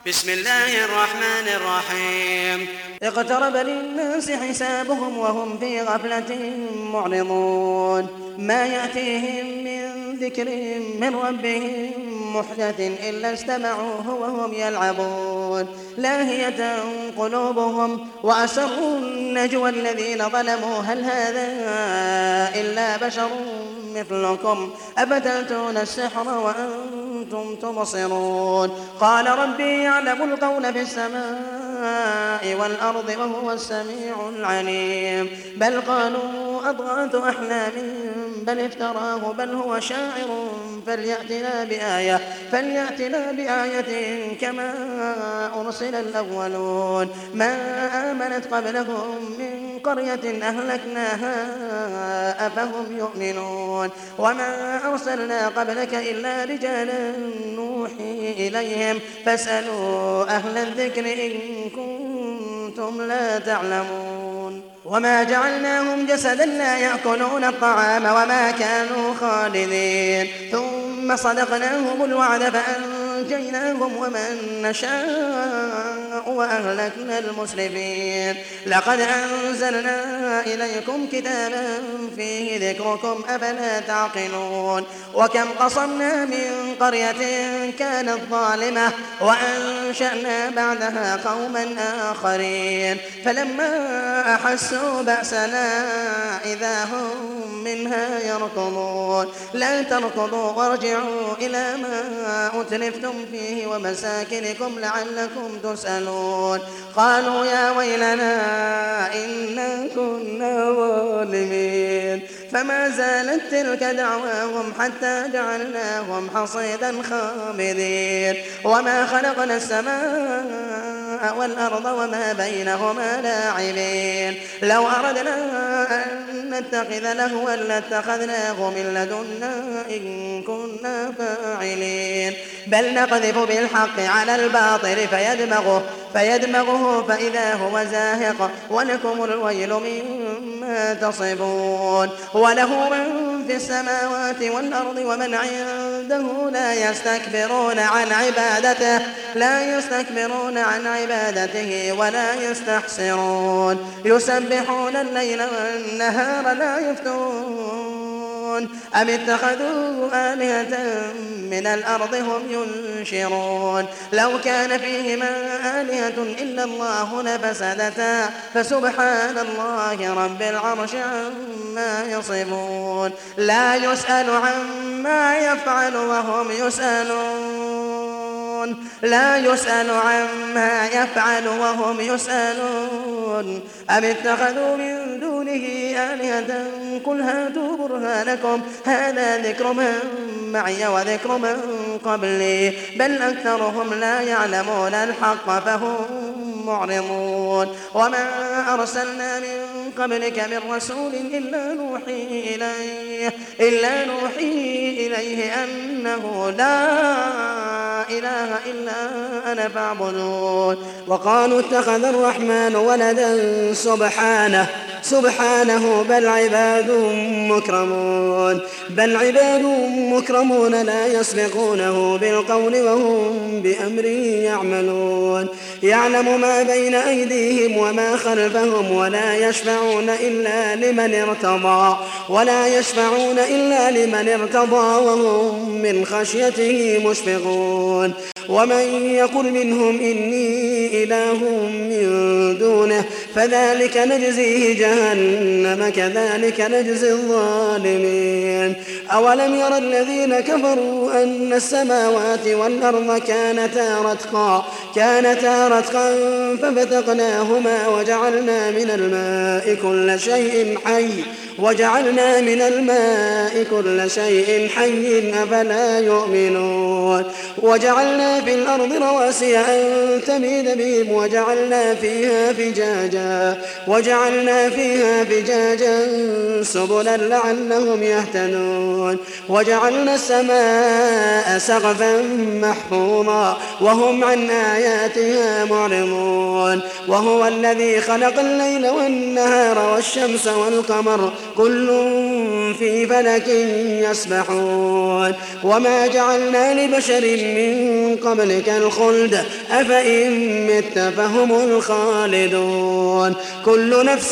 بسم الله الرحمن الرحيم. اقترب للناس حسابهم وهم في غفلة معرضون ما يأتيهم من ذكر من ربهم محدث إلا استمعوه وهم يلعبون لاهية قلوبهم وأسروا النجوى الذين ظلموا هل هذا إلا بشر مثلكم أفتأتون السحر وأنتم تبصرون قال ربي يعلم القول في السماء والأرض وهو السميع العليم بل قالوا أضغاث أحلام بل افتراه بل هو شاعر فليأتنا بآية كما أرسل الأولون ما آمنت قبلهم من قرية أهلكناها أفهم يؤمنون وما أرسلنا قبلك إلا رجالا نوحي إليهم فاسألوا أهل الذكر إن كنتم لا تعلمون وما جعلناهم جسدا لا يأكلون الطعام وما كانوا خالدين ثم صدقناهم الوعد فأنجيناهم ومن نشاء وأهلكنا المسرفين لقد أنزلنا إليكم كتابا فيه ذكركم أفلا تعقلون وكم قصمنا من قرية كانت ظالمة وأنشأنا بعدها قوما آخرين فلما أحسوا بأسنا إذا هم منها يركضون لا تركضوا وارجعوا إلى ما أتلفتم فيه ومساكنكم لعلكم تسألون قالوا يا ويلنا إنا كنا ظالمين فما زالت تلك دعواهم حتى جعلناهم حصيدا خامدين وما خلقنا السماء والأرض وما بينهما لاعبين لو أردنا أن نتخذ لهوا لاتخذناه من لدنا إن كنا فاعلين بل نقذف بالحق على الباطل فيدمغه فإذا هو زاهق ولكم الويل مما تصفون وله من في السماوات والأرض ومن عنده لا يستكبرون عن عبادته ولا يستحسرون يسبحون الليل والنهار لا يفترون أم اتخذوا آلهة من الأرض هم ينشرون لو كان فيهما آلهة إلا الله لفسدتا فسبحان الله رب العرش عما يصفون لا يسأل عما يفعل وهم يسألون أم اتخذوا من دونه آلهة قل هاتوا برهانكم هذا ذكر من معي وذكر من قبلي بل أكثرهم لا يعلمون الحق فهم معرضون وما أرسلنا من قبلك من رسول إلا نوحي إليه أنه لا إله إلا أنا فاعبدون وقالوا اتخذ الرحمن ولدا سبحانه بل عباد مكرمون لا يسبقونه بالقول وهم بأمره يعملون يعلم ما بين أيديهم وما خلفهم ولا يشفعون إلا لمن ارتضى وهم من خشيته مشفقون ومن يقل منهم إني إله من دونه فذلك نجزيه جهنم كذلك نجزي الظالمين أولم ير الذين كفروا أن السماوات والأرض كانتا رتقا ففتقناهما وجعلنا من الماء كل شيء حي أفلا يؤمنون وجعلنا في الأرض رواسي أن تميد بهم وجعلنا فيها فجاجا فيها وجعلنا فيها فجاجا سبلا لعلهم يهتدون وجعلنا السماء سقفا محفوظا وهم عن آياتها معرضون وهو الذي خلق الليل والنهار والشمس والقمر كل في فلك يسبحون وما جعلنا لبشر من قبلك الخلد أفإن مت فهم الخالدون كل نفس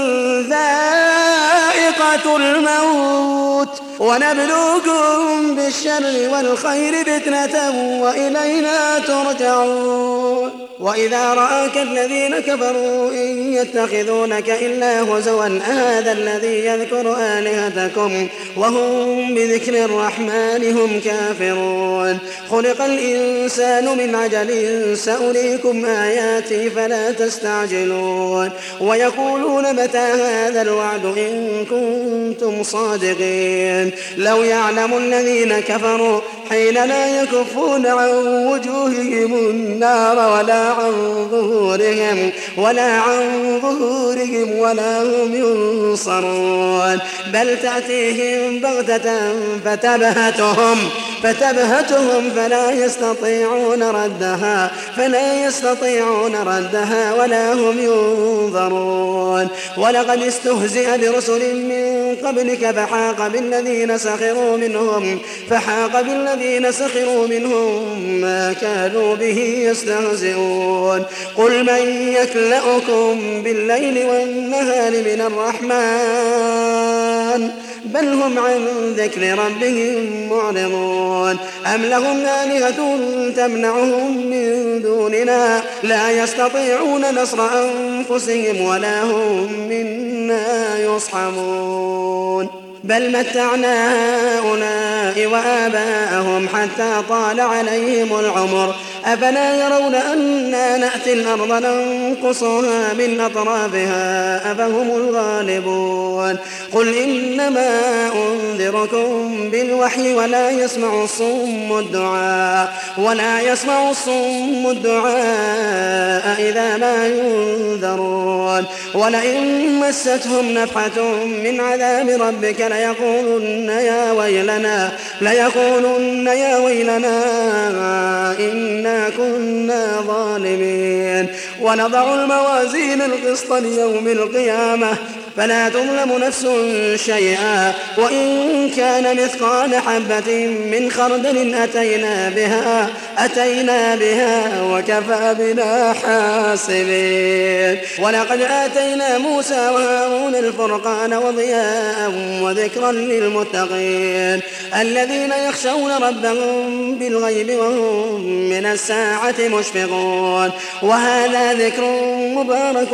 ذائقة الموت ونبلوكم بالشر والخير فتنة وإلينا ترجعون وإذا رآك الذين كفروا إن يتخذونك إلا هزوا أهذا الذي يذكر آلهتكم وهم بذكر الرحمن هم كافرون خلق الإنسان من عجل سأريكم آياتي فلا تستعجلون ويقولون متى هذا الوعد إن كنتم صادقين لو يعلم الذين كفروا حين لا يكفون عن وجوههم النار ولا عن ظهورهم ولا هم ينصرون بل تأتيهم بغتة فتبهتهم فلا يستطيعون ردها ولا هم ينظرون ولقد استهزئ برسل من قبلك فحاق بالذين سخروا منهم ما كانوا به يستهزئون قل من يكلؤكم بالليل والنهار من الرحمن بل هم عن ذكر ربهم معرضون أم لهم آلهة تمنعهم من دوننا لا يستطيعون نصر أنفسهم ولا هم منا يصحبون بل متعنا هؤلاء وآباءهم حتى طال عليهم العمر أفلا يرون أنا نأتي الأرض ننقصها من أطرافها أفهم الغالبون قل إنما أنذركم بالوحي ولا يسمع الصم الدعاء إذا ما ينذرون ولئن مستهم نفحة من عذاب ربك ليقولن يا ويلنا إنا كنا ظالمين ونضع الموازين القسط ليوم القيامة فلا تظلم نفس شيئا وإن كان مثقال حبة من خردل أتينا بها وكفى بنا حاسبين ولقد آتينا موسى وهارون الفرقان وضياء وذكرا للمتقين الذين يخشون ربهم بالغيب وهم من الساعة مشفقون وهذا ذكر مبارك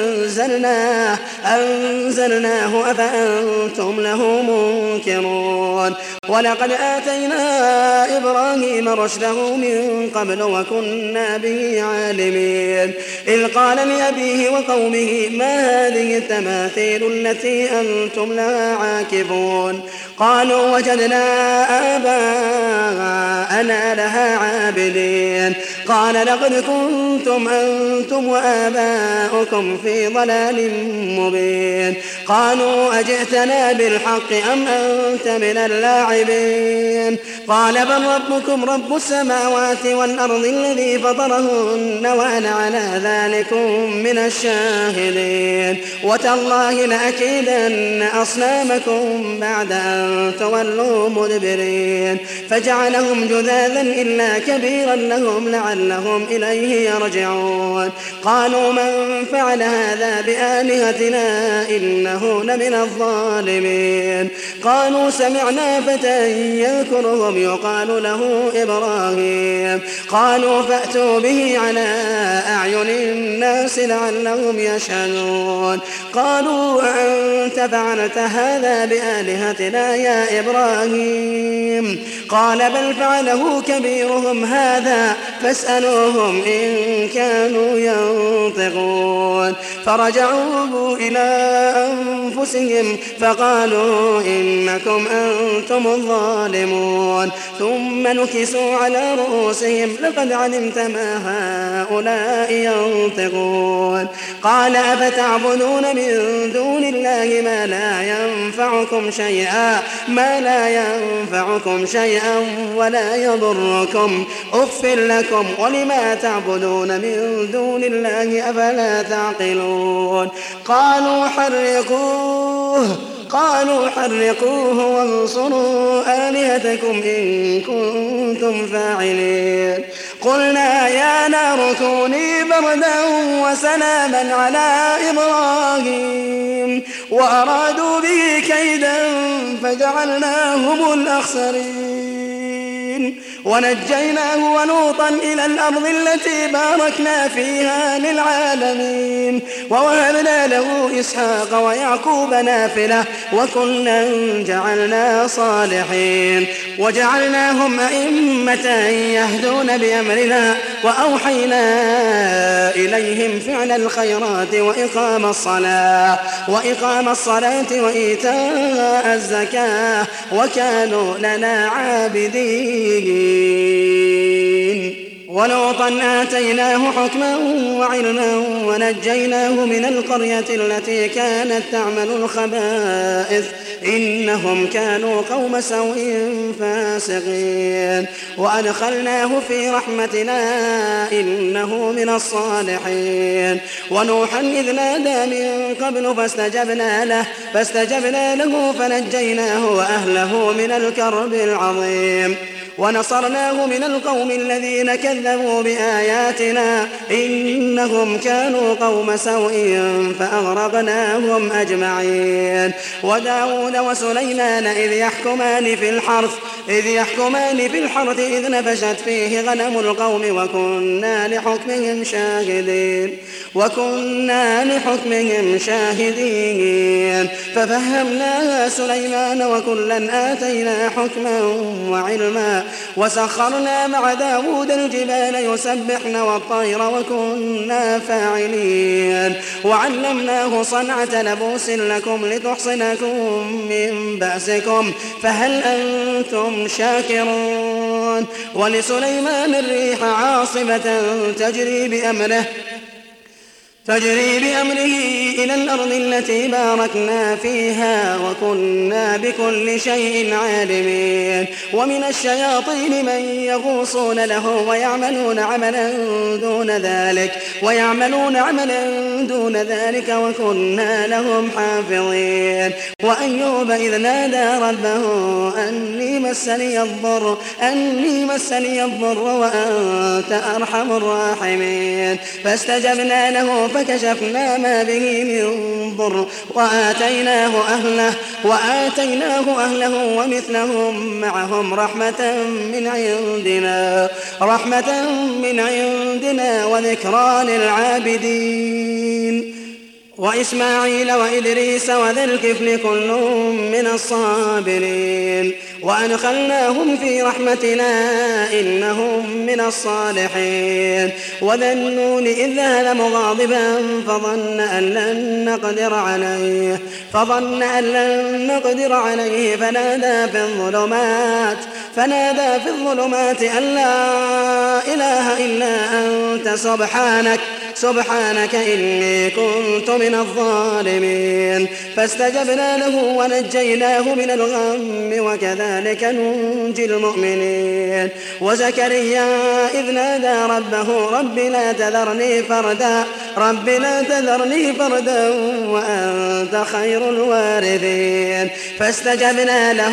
أنزلناه أفأنتم له منكرون ولقد آتينا إبراهيم رشده من قبل وكنا به عالمين إذ قال لأبيه وقومه ما هذه التماثيل التي أنتم لها عاكفون قالوا وجدنا آباءنا لها عابدين قال لقد كنتم أنتم وآباؤكم في ضلال مبين قالوا أجئتنا بالحق أم أنت من اللاعبين قال بل ربكم رب السماوات والأرض الذي فطرهن وأنا على ذلكم من الشاهدين وتالله لأكيدن أصنامكم بعد أن تولوا مدبرين فجعلهم جذاذا إلا كبيرا لهم لعلهم إليه يرجعون قالوا من فعل هذا بآلهتنا إنه لمن الظالمين قالوا سمعنا فتى يذكرهم يقال له إبراهيم قالوا فأتوا به على أعين الناس لعلهم يشهدون قالوا أنت فعلت هذا بآلهتنا يا إبراهيم؟ قال بل فعله كبيرهم هذا فاسألوهم إن كانوا ينطقون. فرجعوا إلى أنفسهم فقالوا إنكم أنتم الظالمون. ثم نكسوا على رؤوسهم لقد علمت ما هؤلاء ينطقون. قال أفتعبدون من دون الله ما لا ينفعكم شيئا ولا يضركم أف لكم ولما تعبدون من دون الله أفلا تعقلون. قالوا حرقوه وانصروا آلهتكم إن كنتم فاعلين. قلنا يا نار كوني بردا وسلاما على إبراهيم وأرادوا به كيدا فجعلناهم الأخسرين ونجيناه ولوطا إلى الأرض التي باركنا فيها للعالمين ووهبنا له إسحاق ويعقوب نافلة وكلا جعلنا صالحين وجعلناهم أئمة يهدون بأمرنا وأوحينا إليهم فعل الخيرات وإقام الصلاة وإيتاء الزكاة وكانوا لنا عابدين. ولوطا آتيناه حكما وعلما ونجيناه من القرية التي كانت تعمل الخبائث إنهم كانوا قوم سوء فاسقين وأدخلناه في رحمتنا إنه من الصالحين. ونوحا إذ نادى من قبل فاستجبنا له فنجيناه وأهله من الكرب العظيم ونصرناه من القوم الذين كذبوا بآياتنا إنهم كانوا قوم سوء فأغرقناهم أجمعين. وداود وسليمان إذ يحكمان في الحرث إذ نفشت فيه غنم القوم وكنا لحكمهم شاهدين ففهمناها سليمان وكلا آتينا حكما وعلما وسخرنا مع داود الجبال يسبحن والطير وكنا فاعلين وعلمناه صنعة لبوس لكم لتحصنكم من بأسكم فهل أنتم شاكرون. ولسليمان الريح عاصفة تجري بأمره إلى الأرض التي باركنا فيها وكنا بكل شيء عالمين. ومن الشياطين من يغوصون له ويعملون عملا دون ذلك وكنا لهم حافظين. وأيوب إذ نادى ربه أني مسني الضر وأنت أرحم الراحمين فاستجبنا له فكشفنا ما به من ضر وآتيناه أهله ومثلهم معهم رحمة من عندنا وذكرى للعابدين. وإسماعيل وإدريس وذا الكفل كل من الصابرين وأدخلناهم في رحمتنا إنهم من الصالحين. وذا النون إذ ذهب مغاضبا فظن أن لن نقدر عليه فنادى في الظلمات أن لا إله إلا أنت سبحانك إني كنت من الظالمين. فاستجبنا له ونجيناه من الغم وكذلك ننجي المؤمنين. وزكريا إذ نادى ربه رب لا تذرني فردا وأنت خير الوارثين. فاستجبنا له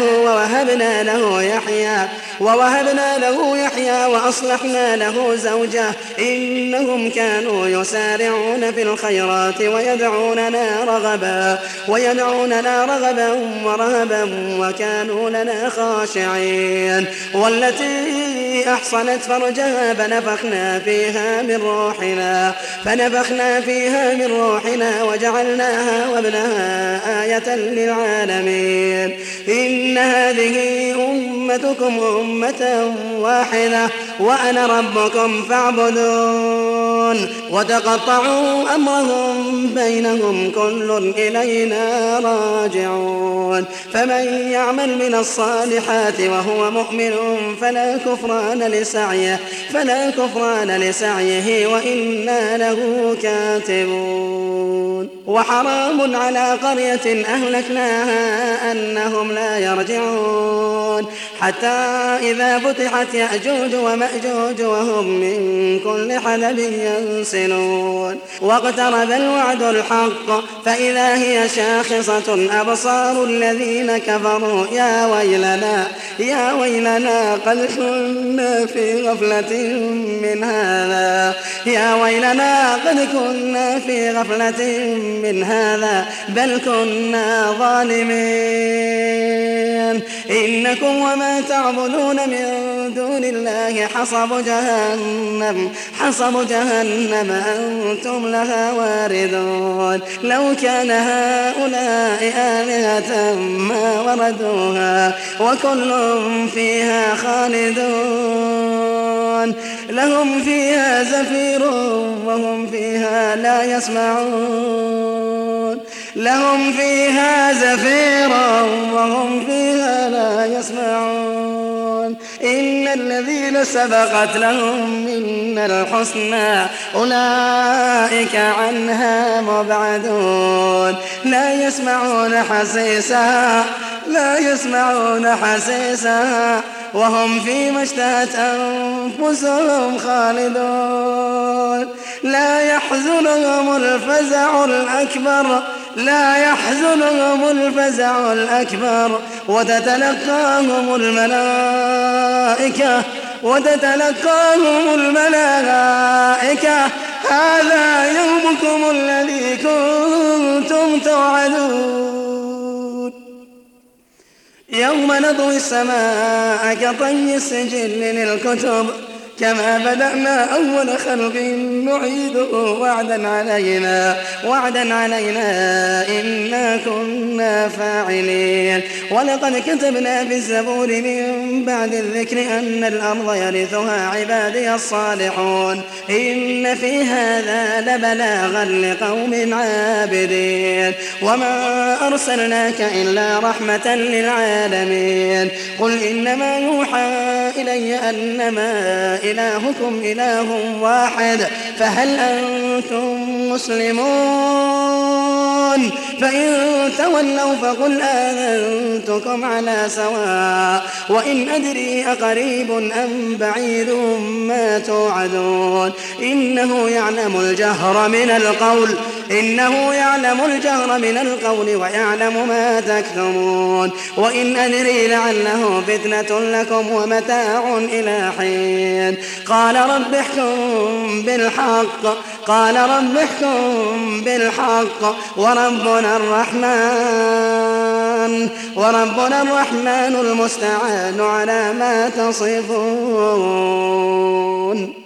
ووهبنا له يحيى وأصلحنا له زوجه إنهم كانوا ويسارعون في الخيرات ويدعوننا رغبا ورهبا وكانوا لنا خاشعين والتي أحصنت فرجها فنفخنا فيها من روحنا وجعلناها وابنها آية للعالمين إن هذه أمتكم أمة واحدة وأنا ربكم فاعبدون وتقطعوا أمرهم بينهم كل إلينا راجعون فمن يعمل من الصالحات وهو مؤمن فلا كفران لسعيه وإنا له كاتبون وحرام على قرية أهلكناها أنهم لا يرجعون حتى إذا فتحت يأجوج ومأجوج وهم من كل حدب ينسلون واقترب الوعد الحق فإذا هي شاخصة أبصار الذين كفروا يا ويلنا قد كنا في غفلة من هذا بل كنا ظالمين إنكم وما تعبدون من دون الله حصب جهنم أنتم لها واردون لو كان هؤلاء آلهة ما وردوها وكل فيها خالدون لهم فيها زفير وهم فيها لا يسمعون إن الذين سبقت لهم منا الحسنى أولئك عنها مبعدون لا يسمعون حسيسها وهم فيما اشتهت أنفسهم خالدون لا يحزنهم الفزع الأكبر وتتلقاهم الملائكة هذا يومكم الذي كنتم توعدون يوم نطوي السماء كطي السجل للكتب كما بدأنا أول خلق نعيده وعدا علينا إنا كنا فاعلين ولقد كتبنا في الزبور من بعد الذكر أن الأرض يرثها عبادي الصالحون إن في هذا لبلاغا لقوم عابدين وما أرسلناك إلا رحمة للعالمين قل إنما يوحى إلي أنما إلهكم إله واحد فهل أنتم مسلمون فإن تولوا فقل آذنتكم على سواء وإن أدري أقريب أم بعيد ما توعدون إنه يعلم الجهر من القول ويعلم ما تكتمون وإن أدري لعله فتنة لكم ومتاع إلى حين قال رب احكم بالحق وربنا الرحمن المستعان على ما تصفون